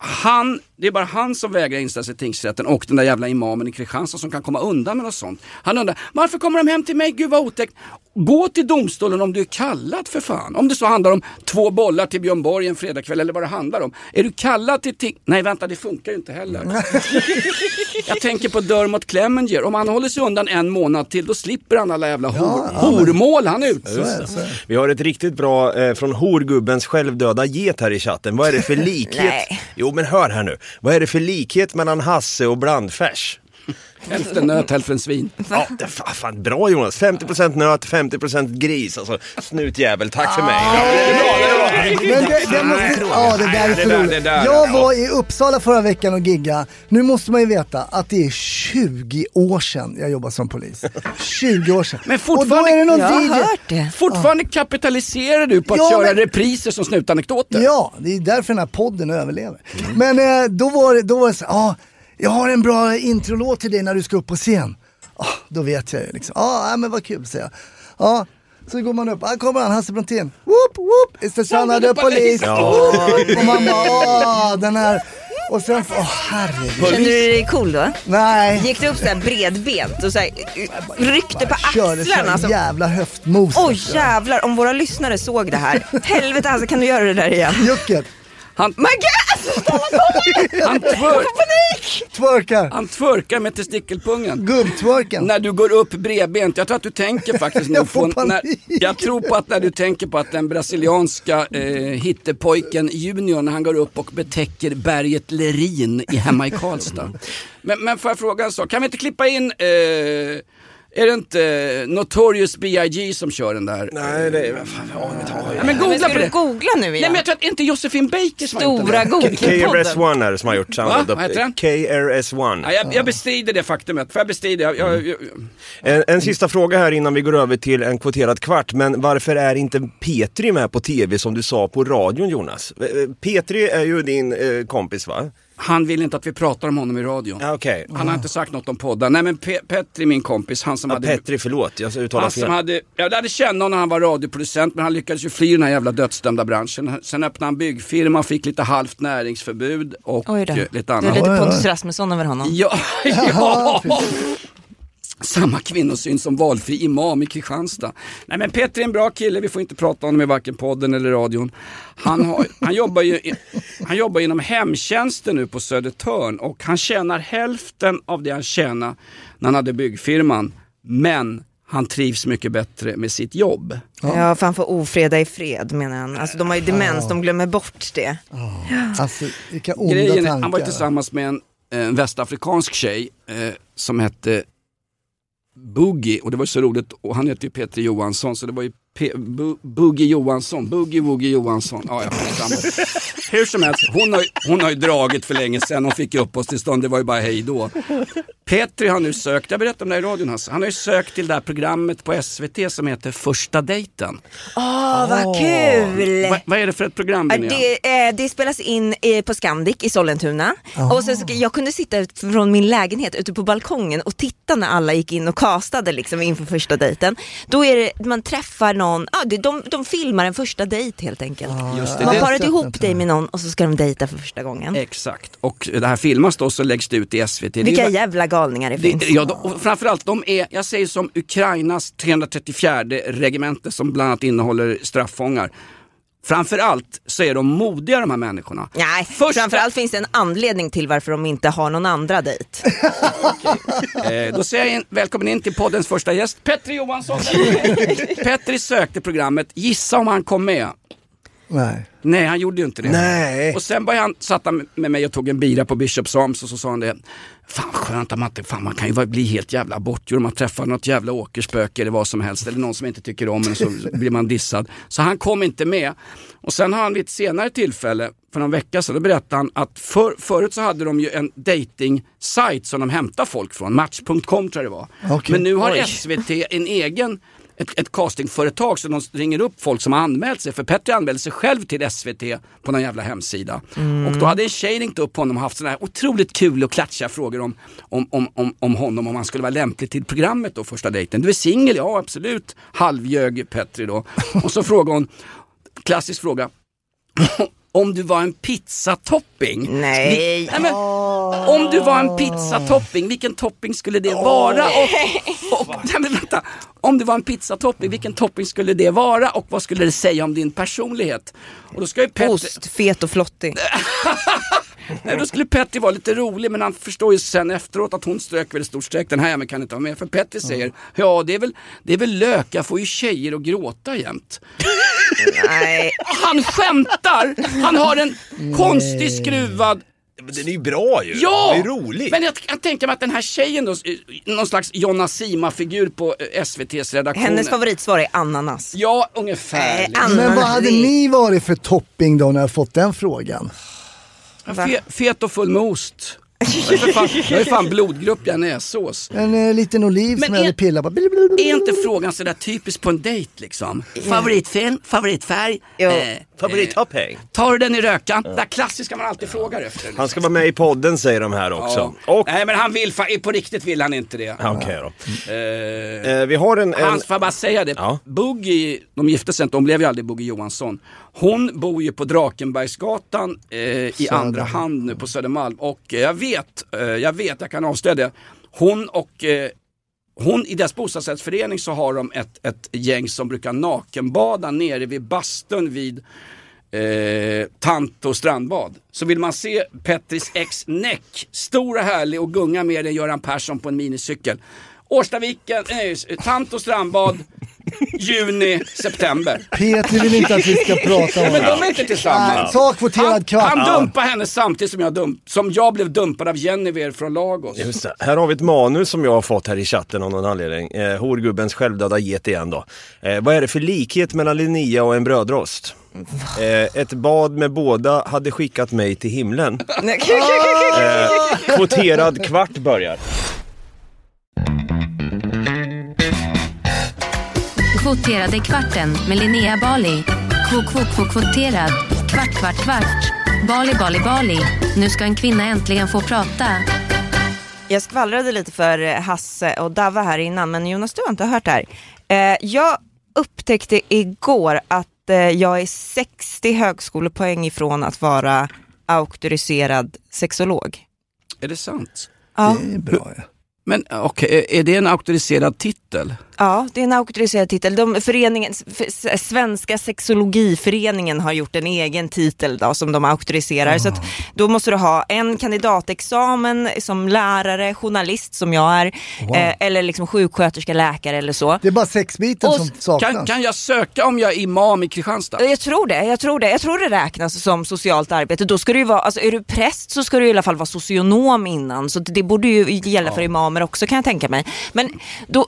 [SPEAKER 3] han som vägrar inställa sig till tingsrätten och den där jävla imamen i Kristianstad som kan komma undan med något sånt. Han undrar, varför kommer de hem till mig? Gud vad otäckt. Gå till domstolen om du är kallad för fan. Om det så handlar om 2 bollar till Björn Borg en fredagkväll eller vad det handlar om. Är du kallad till Nej vänta, det funkar ju inte heller. Jag tänker på Dermot Clemenger. Om han håller sig undan 1 månad till, då slipper han alla jävla hormål han ut.
[SPEAKER 2] Vi har ett riktigt bra från horgubbens självdöda get här i chatten. Vad är det för likhet? Jo men hör här nu. Vad är det för likhet mellan Hasse och blandfärs?
[SPEAKER 3] Hälften nöt, hälften svin.
[SPEAKER 2] Ja, det fan bra Jonas. 50% nöt, 50% gris. Alltså, snutjävel, tack för mig.
[SPEAKER 5] Jag var i Uppsala förra veckan och gigga. Nu måste man ju veta att det är 20 år sedan jag jobbade som polis. 20 år sedan.
[SPEAKER 3] Men fortfarande,
[SPEAKER 5] och då är det någon
[SPEAKER 6] jag har hört det.
[SPEAKER 3] Fortfarande kapitaliserar du på att köra repriser som snutanekdoter.
[SPEAKER 5] Ja, det är därför den här podden överlever. Men då var det så jag har en bra introlåt till dig när du ska upp på scen. Då vet jag ju liksom. Men vad kul, säger jag. Så går man upp. Kommer han, Hasse Brontén. Whoop, whoop, it's the son of the police. Och man bara, den här. Och sen, herregud.
[SPEAKER 6] Kände du dig cool då?
[SPEAKER 5] Nej.
[SPEAKER 6] Gick du upp så här bredbent och så här, ryckte på axlarna?
[SPEAKER 5] Så jävla höftmos.
[SPEAKER 6] Jävlar, om våra lyssnare såg det här. Helvete, alltså, kan du göra det där igen?
[SPEAKER 5] Jucket.
[SPEAKER 3] Han tvörkar med testikelpungen.
[SPEAKER 5] Gubbtverken.
[SPEAKER 3] När du går upp bredbent. Jag tror att du tänker faktiskt jag tror på att när du tänker på att den brasilianska hittepojken Junior, när han går upp och betäcker berget Lerin hemma i Karlstad. Men får jag fråga en sak? Kan vi inte klippa in är det inte Notorious B.I.G. som kör den där?
[SPEAKER 2] Nej, det är...
[SPEAKER 3] men googla på det.
[SPEAKER 6] Googla nu igen?
[SPEAKER 3] Nej, men jag tror att inte Josefin Baker som
[SPEAKER 6] Stora Google-podden.
[SPEAKER 2] KRS-One är det som har gjort samma.
[SPEAKER 3] Vad heter den?
[SPEAKER 2] KRS-One.
[SPEAKER 3] Ja, jag bestrider det faktumet. För jag bestrider.
[SPEAKER 2] En sista fråga här innan vi går över till en kvoterad kvart. Men varför är inte Petri med på tv som du sa på radion, Jonas? Petri är ju din kompis, va?
[SPEAKER 3] Han vill inte att vi pratar om honom i radion.
[SPEAKER 2] Okay.
[SPEAKER 3] Han har inte sagt något om podden. Nej, men Petri, min kompis, han som hade...
[SPEAKER 2] Petri, förlåt, jag uttalar fel.
[SPEAKER 3] Jag hade känt honom när han var radioproducent, men han lyckades ju fly den här jävla dödsdömda branschen. Sen öppnade han byggfirma, fick lite halvt näringsförbud och lite annat.
[SPEAKER 6] Det är lite Pontus Rasmusson över honom.
[SPEAKER 3] Ja. Samma kvinnosyn som valfri imam i Kristianstad. Nej, men Petri är en bra kille. Vi får inte prata om honom i varken podden eller radion. Han jobbar inom hemtjänsten nu på Södertörn. Och han tjänar hälften av det han tjänar när han hade byggfirman. Men han trivs mycket bättre med sitt jobb.
[SPEAKER 6] Ja, för han får ofreda i fred, menar han. Alltså de har ju demens, de glömmer bort det.
[SPEAKER 5] Alltså, vilka onda tankar.
[SPEAKER 3] Han var tillsammans med en västafrikansk tjej som hette Boogie, och det var så roligt, och han heter ju Peter Johansson, så det var ju Boogie Johansson, Boogie Johansson. Ja, hur som helst, hon har ju dragit för länge sedan, hon fick uppehållstillstånd, det var ju bara hej då. Petri har nu sökt, jag berättade om det i radion, han har ju sökt till det här programmet på SVT som heter Första dejten.
[SPEAKER 6] Vad kul!
[SPEAKER 3] Vad är det för ett program?
[SPEAKER 6] Det spelas in på Scandic i Sollentuna. Och så jag kunde sitta från min lägenhet ute på balkongen och titta när alla gick in och castade liksom inför första dejten. Då är det, man träffar någon, de filmar en första dejt helt enkelt. Man parar ihop dig med någon och så ska de dejta för första gången.
[SPEAKER 3] Exakt, och det här filmas då så läggs det ut i SVT.
[SPEAKER 6] Vilka jävla galningar det finns.
[SPEAKER 3] Framförallt, de är, jag säger som Ukrainas 334 regemente som bland annat innehåller straffångar. Framförallt så är de modiga, de här människorna.
[SPEAKER 6] Nej, framförallt finns det en anledning till varför de inte har någon andra dejt.
[SPEAKER 3] Då säger jag välkommen in till poddens första gäst, Petri Johansson. Petri sökte programmet, gissa om han kom med. Nej, han gjorde ju inte det.
[SPEAKER 2] Nej.
[SPEAKER 3] Och sen satt han med mig och tog en bira på Bishops Arms och så sa han det. Fan skönt att man kan ju bli helt jävla bortgjord om man träffar något jävla åkerspöke eller vad som helst. Eller någon som inte tycker om en så blir man dissad. Så han kom inte med. Och sen har han vid ett senare tillfälle, för någon vecka sedan, då berättade han att förut så hade de ju en dating-sajt som de hämtar folk från. Match.com tror jag det var. Okay. Men nu har SVT en egen... Ett castingföretag, så de ringer upp folk som har anmält sig. För Petri anmälde sig själv till SVT på någon jävla hemsida. Och då hade en tjej ringt upp honom och haft sådana här otroligt kul och klatschiga frågor om honom, om han skulle vara lämplig till programmet då, första dejten. Du är singel? Ja, absolut. Halvjög Petri då. Och så frågar hon, klassisk fråga, om du var en pizzatopping.
[SPEAKER 6] Nej.
[SPEAKER 3] Men, om du var en pizzatopping, vilken topping skulle det vara? Vänta. Om du var en pizzatopping, vilken topping skulle det vara? Och vad skulle det säga om din personlighet? Och då ska ju
[SPEAKER 6] ost, fet och flottig.
[SPEAKER 3] Nej, då skulle Petri vara lite rolig, men han förstår ju sen efteråt att hon strök väldigt stort streck. Den här men kan inte ha med. För Petri säger, det är väl lök, jag får ju tjejer att gråta jämt.
[SPEAKER 6] Nej.
[SPEAKER 3] Han skämtar. Han har en konstig skruvad...
[SPEAKER 2] Men den är ju bra ju.
[SPEAKER 3] Ja,
[SPEAKER 2] det är roligt.
[SPEAKER 3] Men jag tänker mig att den här tjejen då, någon slags Jonna Sima-figur på SVT:s redaktion.
[SPEAKER 6] Hennes favoritsvar är ananas.
[SPEAKER 3] Ja, ungefär.
[SPEAKER 5] Men vad hade ni varit för topping då när jag fått den frågan?
[SPEAKER 3] Fet och full med ost. Jag är fan blodgrupp, jag är näsås.
[SPEAKER 5] En liten oliv som jag hade pillat på.
[SPEAKER 3] Är inte frågan så där typiskt på en dejt liksom? Favoritfilm, favoritfärg,
[SPEAKER 2] favorittopping.
[SPEAKER 3] Tar du den i rökan? Det klassiska man alltid frågar efter. Liksom.
[SPEAKER 2] Han ska vara med i podden, säger de här också.
[SPEAKER 3] Ja. Och... Nej, men han vill, på riktigt vill han inte det.
[SPEAKER 2] Okej då. Vi har en...
[SPEAKER 3] Hans, får jag bara säga det. Ja. Boogie, de gifte sig inte, de blev ju aldrig Boogie Johansson. Hon bor ju på Drakenbergsgatan i andra hand nu på Södermalm. Och jag kan avslöja det. Hon i deras bostadsrättsförening så har de ett gäng som brukar nakenbada nere vid bastun vid Tanto strandbad. Så vill man se Petris ex Näck, stor och härlig och gunga med den Göran Persson på en minicykel. Årstaviken, Tanto strandbad, juni, september.
[SPEAKER 5] Peter vill inte att vi ska prata om
[SPEAKER 3] men de är inte tillsammans.
[SPEAKER 5] Ta kvoterad kvart.
[SPEAKER 3] Han dumpar henne samtidigt som jag blev dumpad av Jennifer från Lagos.
[SPEAKER 2] Just det. Här har vi ett manus som jag har fått här i chatten av någon anledning. Horgubbens självdöda get igen då. Vad är det för likhet mellan Linnea och en brödrost? Ett bad med båda hade skickat mig till himlen. Kvoterad kvart börjar.
[SPEAKER 11] Kvoterade kvarten med Linnea Bali. Kvoterad. Kvart. Bali. Nu ska en kvinna äntligen få prata.
[SPEAKER 6] Jag skvallrade lite för Hasse och Dava här innan, men Jonas, du har inte hört det här. Jag upptäckte igår att jag är 60 högskolepoäng ifrån att vara auktoriserad sexolog.
[SPEAKER 3] Är det sant?
[SPEAKER 6] Ja.
[SPEAKER 5] Det är bra, ja.
[SPEAKER 3] Men okej, är det en auktoriserad titel?
[SPEAKER 6] Ja, det är en auktoriserad titel. Svenska sexologiföreningen har gjort en egen titel då, som de auktoriserar. Så att då måste du ha en kandidatexamen som lärare, journalist som jag är, eller liksom sjuksköterska, läkare eller så.
[SPEAKER 5] Det är bara sexbiten som saknas.
[SPEAKER 3] Kan jag söka om jag är imam i Kristianstad?
[SPEAKER 6] Jag tror det räknas som socialt arbete. Då ska du ju vara, alltså är du präst så ska du i alla fall vara socionom innan. Så det borde ju gälla för imamer också, kan jag tänka mig. Men då,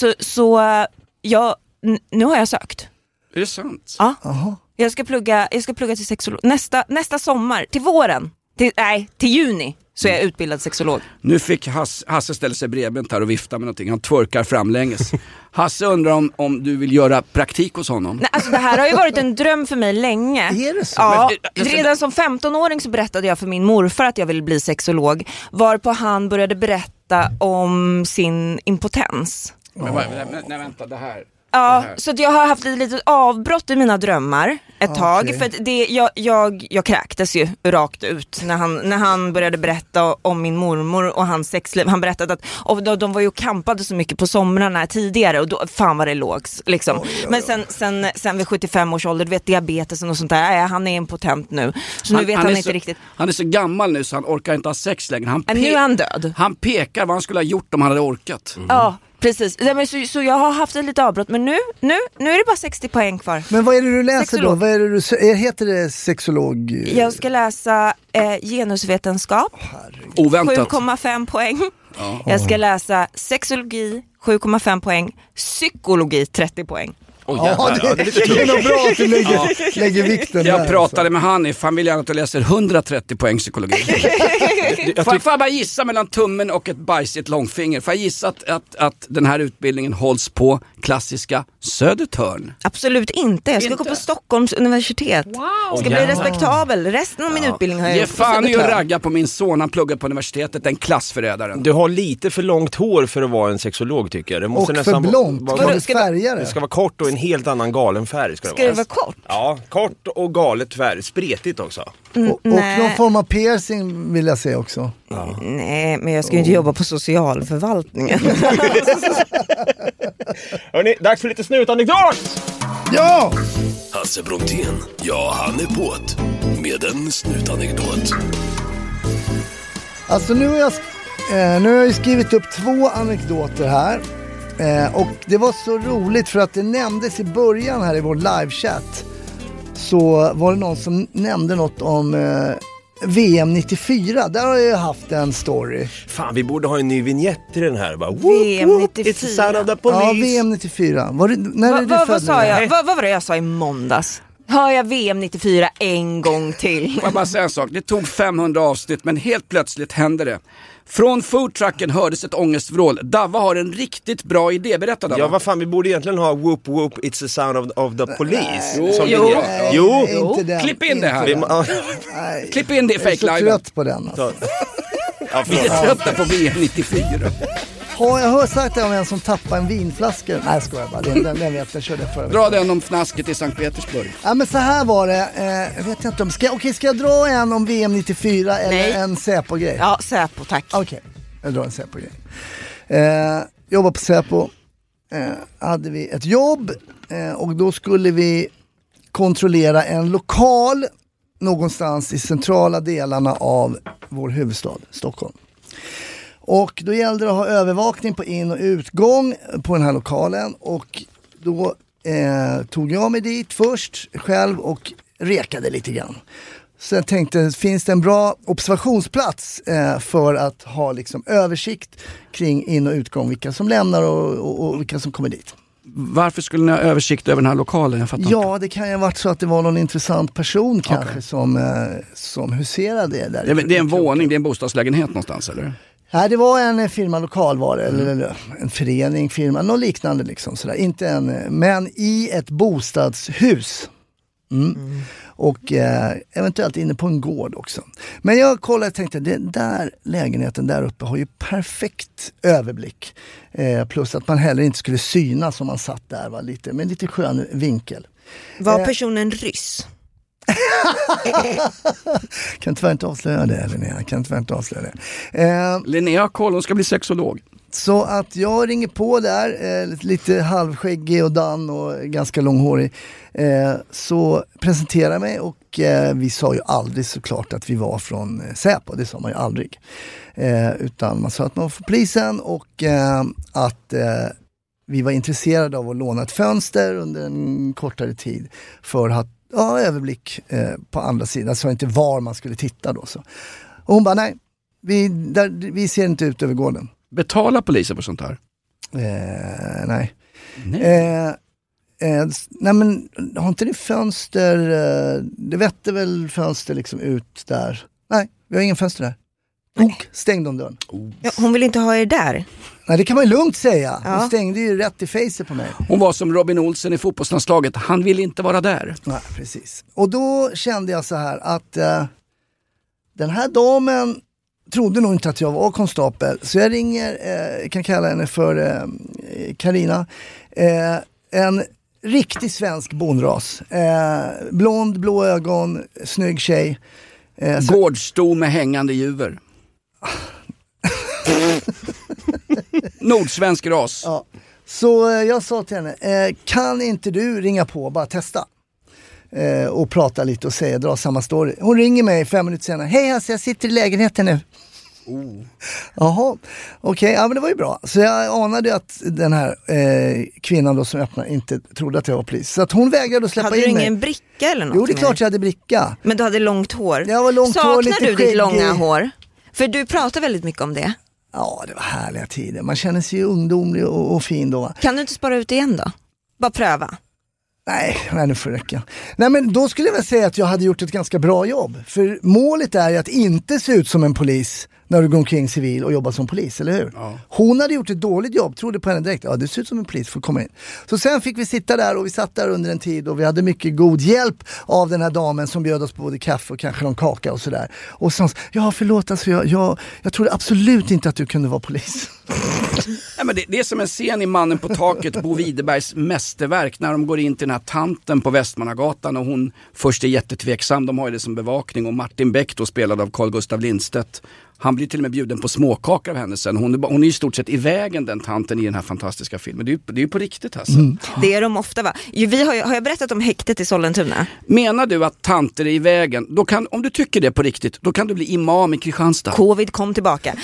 [SPEAKER 6] nu har jag sökt.
[SPEAKER 3] Är det sant?
[SPEAKER 6] Ja. Jag ska plugga till sexolog nästa sommar, till våren. Till juni. så är jag utbildad sexolog.
[SPEAKER 3] Nu fick Hasse ställa sig bredbent här och vifta med någonting. Han twerkar framlänges. Hasse undrar om du vill göra praktik hos honom.
[SPEAKER 6] Nej, alltså det här har ju varit en dröm för mig länge.
[SPEAKER 5] Är det så?
[SPEAKER 6] Ja, redan som 15-åring så berättade jag för min morfar att jag ville bli sexolog. Varpå han började berätta om sin impotens.
[SPEAKER 3] Men vänta, det här.
[SPEAKER 6] Ja, så att jag har haft ett litet avbrott i mina drömmar ett tag. För att jag kräktes ju rakt ut när han började berätta om min mormor och hans sexliv. Han berättade att de var ju kampade så mycket på somrarna tidigare och då, fan var det lågs liksom. Men sen vid 75 års ålder, du vet, diabetesen och sånt där, han är impotent nu. Så nu vet han inte riktigt.
[SPEAKER 3] Han är så gammal nu så han orkar inte ha sex längre.
[SPEAKER 6] Nu är han död.
[SPEAKER 3] Han pekar vad han skulle ha gjort om han hade orkat.
[SPEAKER 6] Ja. Precis, så jag har haft ett litet avbrott. Men nu är det bara 60 poäng kvar.
[SPEAKER 5] Men vad är det du läser
[SPEAKER 6] sexolog.
[SPEAKER 5] då? Vad är det du, heter det sexolog?
[SPEAKER 6] Jag ska läsa genusvetenskap.
[SPEAKER 3] Oväntat.
[SPEAKER 6] 7,5 poäng. Jag ska läsa sexologi 7,5 poäng. Psykologi 30 poäng.
[SPEAKER 5] Det är nog bra att du lägger vikten
[SPEAKER 3] jag
[SPEAKER 5] där.
[SPEAKER 3] pratade med han han vill gärna att du läser 130 poäng psykologi. Får jag bara gissa mellan tummen och ett bajsigt långfinger? Får jag gissa att den här utbildningen hålls på klassiska Södertörn?
[SPEAKER 6] Absolut inte. Jag ska gå på Stockholms universitet. Wow. Ska bli respektabel. Resten av min utbildning har jag
[SPEAKER 3] Ge fan i att ragga på min son. Han pluggar på universitetet. Den klassförrädaren.
[SPEAKER 2] Du har lite för långt hår för att vara en sexolog, tycker jag. Det måste
[SPEAKER 5] och
[SPEAKER 2] nästan
[SPEAKER 5] för blont.
[SPEAKER 2] Det ska vara kort och en helt annan galen färg. Ska
[SPEAKER 6] det vara kort?
[SPEAKER 2] Ja, kort och galet färg. Spretigt också.
[SPEAKER 5] Och någon form av piercing vill jag se också.
[SPEAKER 6] Ja. Nej, men jag ska ju inte jobba på socialförvaltningen.
[SPEAKER 2] Hörrni, dags för lite snutanekdot!
[SPEAKER 5] Ja!
[SPEAKER 12] Hasse Brontén, han är på det med en snutanekdot.
[SPEAKER 5] Alltså nu har jag ju skrivit upp 2 anekdoter här. Och det var så roligt för att det nämndes i början här i vår livechatt. Så var det någon som nämnde något om VM 94. Där har jag ju haft en story.
[SPEAKER 2] Fan, vi borde ha en ny vignett i den här. Bara,
[SPEAKER 6] VM 94.
[SPEAKER 2] It's the sound of the police.
[SPEAKER 5] Ja, VM 94.
[SPEAKER 6] Vad sa jag? Vad var det jag sa i måndags? Har jag VM 94 en gång till?
[SPEAKER 3] Jag bara säga en sak. Det tog 500 avsnitt, men helt plötsligt hände det. Från foodtrucken hördes ett ångestvrål. Davva har en riktigt bra idé. Berätta, Davva.
[SPEAKER 2] Ja, vad fan, vi borde egentligen ha whoop whoop, it's the sound of the police.
[SPEAKER 3] Jo. Klipp in det här. Klipp in det i fake live.
[SPEAKER 5] Jag är så trött på den. Alltså.
[SPEAKER 3] Vi är trötta på VM 94.
[SPEAKER 5] Har jag hört sagt det om en som tappar en vinflaska? Nej, jag skojar bara. Den vet jag körde förra veckan.
[SPEAKER 3] Dra den om fnasket i Sankt Petersburg.
[SPEAKER 5] Ja, men så här var det. Jag vet inte om... Ska jag dra en om VM 94 eller en Säpo-grej?
[SPEAKER 6] Ja, Säpo, tack.
[SPEAKER 5] Okej, jag drar en Säpo-grej. Jobbar på Säpo. Hade vi ett jobb och då skulle vi kontrollera en lokal någonstans i centrala delarna av vår huvudstad, Stockholm. Och då gällde det att ha övervakning på in- och utgång på den här lokalen. Och då tog jag mig dit först själv och rekade lite grann. Så jag tänkte, finns det en bra observationsplats för att ha liksom översikt kring in- och utgång, vilka som lämnar och vilka som kommer dit.
[SPEAKER 3] Varför skulle ni ha översikt över den här lokalen?
[SPEAKER 5] Ja, det kan ju ha varit så att det var någon intressant person kanske som huserade där.
[SPEAKER 3] Det är en våning, det är en bostadslägenhet någonstans, eller?
[SPEAKER 5] Nej, det var en firma lokal var det, eller en förening, firma, något liknande liksom sådär. Inte men i ett bostadshus. Och eventuellt inne på en gård också. Men jag kollade och tänkte, den där lägenheten där uppe har ju perfekt överblick. Plus att man heller inte skulle synas om man satt där, var med lite skön vinkel.
[SPEAKER 6] Var personen ryss?
[SPEAKER 5] Kan tyvärr inte avslöja det, Linnea.
[SPEAKER 3] Linnea Koll, hon ska bli sexolog.
[SPEAKER 5] Så att jag ringer på där, lite halvskäggig och dan och ganska långhårig. Så presenterar mig och vi sa ju aldrig såklart att vi var från Säpo, det sa man ju aldrig. Utan man sa att man var från polisen och att vi var intresserade av att låna ett fönster under en kortare tid för att ha överblick på andra sidan. Så inte var man skulle titta då. Så. Och hon bara, nej, vi ser inte ut över gården.
[SPEAKER 3] Betalar polisen på sånt här?
[SPEAKER 5] Nej. Nej, men har inte det fönster? Det vetter väl fönster liksom ut där? Nej, vi har ingen fönster där. Stängde hon dörren.
[SPEAKER 6] Ja, hon vill inte ha er där.
[SPEAKER 5] Nej, det kan man ju lugnt säga. Hon stängde ju rätt i facet på mig.
[SPEAKER 3] Hon var som Robin Olsen i fotbollslandslaget. Han ville inte vara där.
[SPEAKER 5] Nej, precis. Och då kände jag så här att den här damen trodde nog inte att jag var konstapel. Så jag ringer, kan kalla henne för Carina. En riktig svensk bonras. Blond, blå ögon, snygg tjej.
[SPEAKER 3] Gårdsto med hängande juver. Nordsvensk ras.
[SPEAKER 5] Ja. Så jag sa till henne, kan inte du ringa på och bara testa? Och prata lite och dra samma story. Hon ringer mig 5 minuter senare. Hej Hasse, jag sitter i lägenheten nu. Jaha, okej, ja men det var ju bra. Så jag anade att den här kvinnan då som öppnade inte trodde att jag var polis. Så att hon vägrade att släppa in mig.
[SPEAKER 6] Hade du ingen bricka eller något?
[SPEAKER 5] Jo, det är klart jag hade bricka.
[SPEAKER 6] Men du hade långt hår.
[SPEAKER 5] Jag var långt hår, lite
[SPEAKER 6] Saknar du
[SPEAKER 5] skäggig.
[SPEAKER 6] ditt långa hår? För du pratar väldigt mycket om det.
[SPEAKER 5] Ja, det var härliga tider. Man känner sig ju ungdomlig och fin då.
[SPEAKER 6] Kan du inte spara ut igen då? Bara pröva.
[SPEAKER 5] Nej, nu får det räcka. Nej, men då skulle jag väl säga att jag hade gjort ett ganska bra jobb. För målet är ju att inte se ut som en polis när du går omkring civil och jobbar som polis, eller hur? Ja. Hon hade gjort ett dåligt jobb, trodde på henne direkt. Ja, det ser ut som en polis för att komma in. Så sen fick vi sitta där och vi satt där under en tid och vi hade mycket god hjälp av den här damen som bjöd oss på både kaffe och kanske någon kaka och sådär. Och så ja, förlåt, alltså jag trodde absolut inte att du kunde vara polis.
[SPEAKER 3] Nej, men det är som en scen i Mannen på taket, Bo Widerbergs mästerverk, när de går in till den här tanten på Västmannagatan och hon först är jättetveksam, de har ju det som bevakning, och Martin Beck då, spelad av Carl Gustav Lindstedt, han blir till och med bjuden på småkaka av henne sen. Hon är i stort sett i vägen, den tanten, i den här fantastiska filmen. Det är ju på riktigt alltså.
[SPEAKER 6] Det är de ofta, va? Har jag berättat om häktet i Sollentuna?
[SPEAKER 3] Menar du att tanter är i vägen? Då om du tycker det på riktigt, då kan du bli imam i Kristianstad.
[SPEAKER 6] Covid kom tillbaka.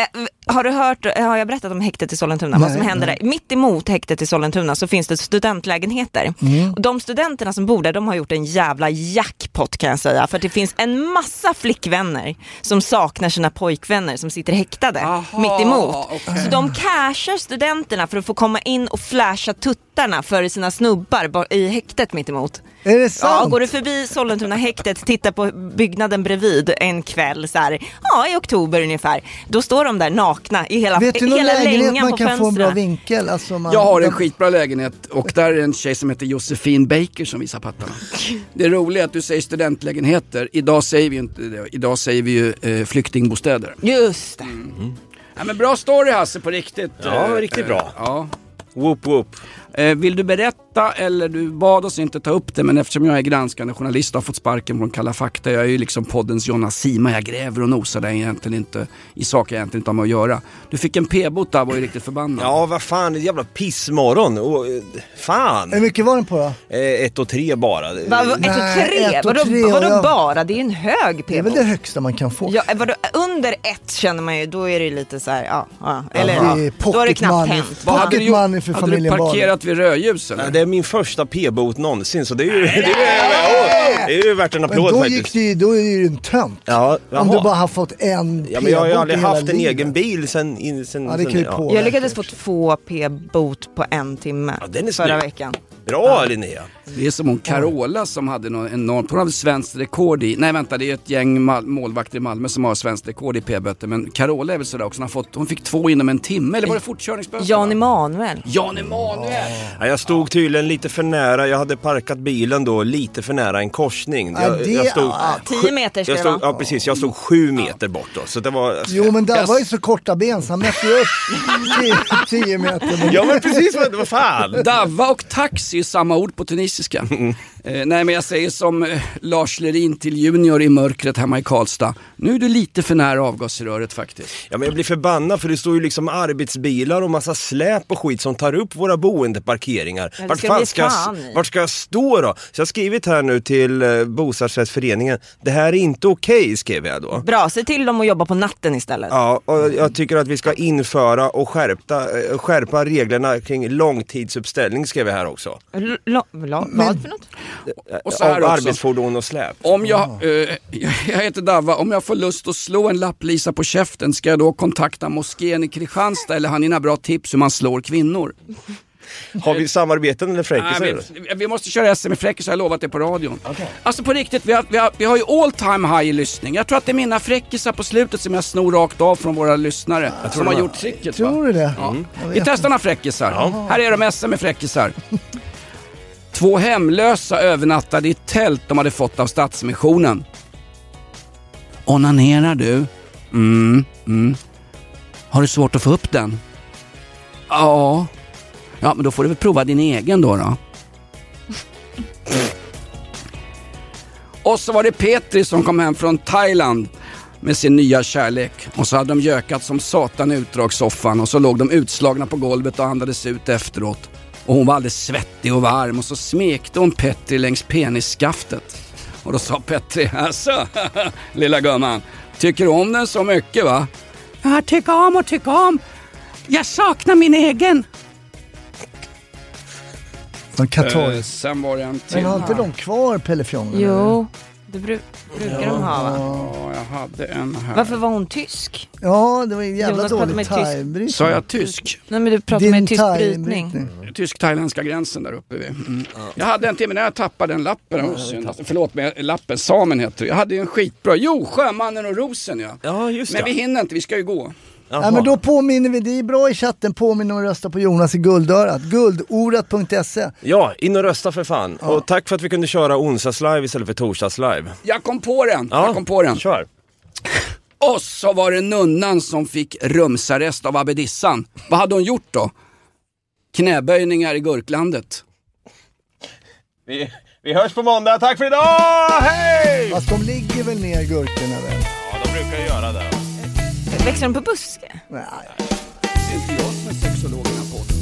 [SPEAKER 6] Har jag berättat om häktet i Sollentuna? Vad som händer där? Mitt emot häktet i Sollentuna så finns det studentlägenheter. Och de studenterna som bor där, de har gjort en jävla jackpot, kan jag säga. För det finns en massa flickvänner som saknar sina pojkvänner som sitter häktade mitt emot. Okay. Så de cashar studenterna för att få komma in och flasha tuttarna för sina snubbar i häktet mitt emot.
[SPEAKER 5] Är det sant?
[SPEAKER 6] Ja, går du förbi Sollentuna häktet, titta på byggnaden bredvid en kväll så här, i oktober ungefär, då står de där nakna i hela
[SPEAKER 5] Vet du någon lägenhet man kan få en bra
[SPEAKER 6] fönstren.
[SPEAKER 5] vinkel? Alltså
[SPEAKER 3] jag har en skitbra lägenhet och där är en tjej som heter Josefin Baker som visar pattarna. Det är roligt att du säger studentlägenheter. Idag säger vi inte det. Idag säger vi ju flyktingbostäder.
[SPEAKER 6] Just det.
[SPEAKER 3] Ja, men bra story, Hasse, på riktigt.
[SPEAKER 2] Ja, riktigt bra.
[SPEAKER 3] Ja.
[SPEAKER 2] Whoop, whoop.
[SPEAKER 3] Vill du berätta, eller du bad oss inte ta upp det, men eftersom jag är granskande journalist och har fått sparken från Kalla fakta, jag är ju liksom poddens Jonas Sima, jag gräver och nosar där egentligen inte i saker jag egentligen inte har med att göra. Du fick en p-bot där, var ju riktigt förbannad.
[SPEAKER 2] Ja, vad fan, det är jävla pissmorgon. Fan.
[SPEAKER 5] Hur mycket var den på då?
[SPEAKER 2] 1 och 3 bara.
[SPEAKER 6] 1 och 3? Vadå bara? Det är en hög p-bot.
[SPEAKER 5] Det är väl det högsta man kan få.
[SPEAKER 6] Ja, under 1 känner man ju, då är det lite så här, eller
[SPEAKER 5] då
[SPEAKER 6] är det knappt hänt.
[SPEAKER 3] Vad hade du gjort?
[SPEAKER 5] För
[SPEAKER 3] hade du parkerat vid rödljus eller?
[SPEAKER 2] Ja, det är min första p-bot någonsin, så det är ju, det är ju värt en applåd.
[SPEAKER 5] Men då
[SPEAKER 2] faktiskt.
[SPEAKER 5] då är det ju en tönt.
[SPEAKER 2] Ja,
[SPEAKER 5] om du bara har fått en p-bot.
[SPEAKER 2] Men jag har ju aldrig haft en
[SPEAKER 5] livet.
[SPEAKER 2] egen bil sen
[SPEAKER 5] det kan ju på.
[SPEAKER 6] Jag lyckades få 2 p-bot på 1 timme
[SPEAKER 2] den är
[SPEAKER 6] förra veckan.
[SPEAKER 2] Bra, Linnea.
[SPEAKER 3] Det är som hon Carola som hade någon enormt, hon hade svenskt rekord i, nej vänta, det är ett gäng målvakter i Malmö som har svenskt rekord i p-böter, men Carola är väl sådär också, hon fick 2 inom en timme, eller var det fortkörningsböter?
[SPEAKER 6] Jan Emanuel.
[SPEAKER 2] Ja, jag stod tydligen lite för nära, jag hade parkat bilen då lite för nära en korsning. Jag stod
[SPEAKER 6] 10 meter ska det vara.
[SPEAKER 2] Ja, precis, jag stod 7 meter bort då, så det var...
[SPEAKER 5] Jo, men där var ju så korta ben så han mätte upp 10 meter.
[SPEAKER 2] Ja, men precis, vad fan.
[SPEAKER 3] Dava och taxi är samma ord på tunisiska. Nej, men jag säger som Lars Lerin till Junior i mörkret hemma i Karlstad. Nu är du lite för nära avgasröret faktiskt.
[SPEAKER 2] Ja, men jag blir förbannad för det står ju liksom arbetsbilar och massa släp och skit som tar upp våra boendeparkeringar. Vart ska jag stå då? Så jag har skrivit här nu till bostadsrättsföreningen. Det här är inte okej, skrev jag då.
[SPEAKER 6] Bra, se till dem att jobba på natten istället.
[SPEAKER 2] Ja, och jag tycker att vi ska införa och skärpa reglerna kring långtidsuppställning, skrev jag här också.
[SPEAKER 6] Vad för något?
[SPEAKER 3] Och så här
[SPEAKER 2] arbetsfordon och släp.
[SPEAKER 3] Om jag heter Dava, om jag får lust att slå en lapplisa på käften, ska jag då kontakta moskén i Kristianstad, eller har ni några bra tips hur man slår kvinnor?
[SPEAKER 2] Har vi samarbeten eller fräckisar?
[SPEAKER 3] Nej, vi måste köra SM med fräckisar, jag har lovat det på radion. Okay. Alltså på riktigt, vi har ju all time high i lyssning. Jag tror att det är mina fräckisar på slutet som jag snor rakt av från våra lyssnare som har gjort tricket.
[SPEAKER 5] Tror du det?
[SPEAKER 3] Ja. Vi testar några fräckisar. Här är de SM med fräckisar. 2 hemlösa övernattade i ett tält de hade fått av Stadsmissionen. Onanerar du? Har du svårt att få upp den? Ja, men då får du väl prova din egen då. Och så var det Petri som kom hem från Thailand med sin nya kärlek. Och så hade de gökat som satan i utdragssoffan. Och så låg de utslagna på golvet och andades ut efteråt. Och hon var alldeles svettig och varm. Och så smekte hon Petri längs penisskaftet. Och då sa Petri, alltså, lilla gumman, tycker du om den så mycket va?
[SPEAKER 13] Jag tycker om. Jag saknar min egen.
[SPEAKER 3] Sen var det en till.
[SPEAKER 5] Men har inte de kvar Pellefjongen?
[SPEAKER 6] Jo, det brukar de ha va?
[SPEAKER 3] Ja, jag hade en här.
[SPEAKER 6] Varför var hon tysk?
[SPEAKER 5] Ja, det var en jävla dålig thai-brytning.
[SPEAKER 3] Sa jag tysk?
[SPEAKER 6] Nej, men du pratade med tysk brytning.
[SPEAKER 3] Tysk-thailändska gränsen där uppe vid. Jag hade en timme när jag tappade en lappen. Förlåt mig, lappen, Samen heter det. Jag hade en skitbra. Jo, Sjömannen och Rosen ja. Just det. Men vi hinner inte, vi ska ju gå.
[SPEAKER 5] Ja, men då påminner vi, det är bra i chatten, påminner att rösta på Jonas i Guldörat, guldorat.se.
[SPEAKER 2] Ja, in och rösta för fan. Ja. Och tack för att vi kunde köra onsdags live istället för torsdags live.
[SPEAKER 3] Jag kom på den.
[SPEAKER 2] Kör.
[SPEAKER 3] Och så var det nunnan som fick rumsarrest av abbedissan. Vad hade hon gjort då? Knäböjningar i Gurklandet.
[SPEAKER 2] Vi hörs på måndag, tack för idag, hej!
[SPEAKER 5] Fast de ligger väl ner gurkorna väl?
[SPEAKER 2] Ja, de brukar göra det.
[SPEAKER 6] Växer de på buske?
[SPEAKER 5] Nej.
[SPEAKER 3] Det är inte jag som är sexologerna på det.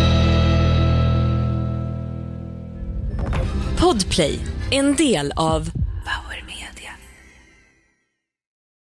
[SPEAKER 1] Podplay, en del av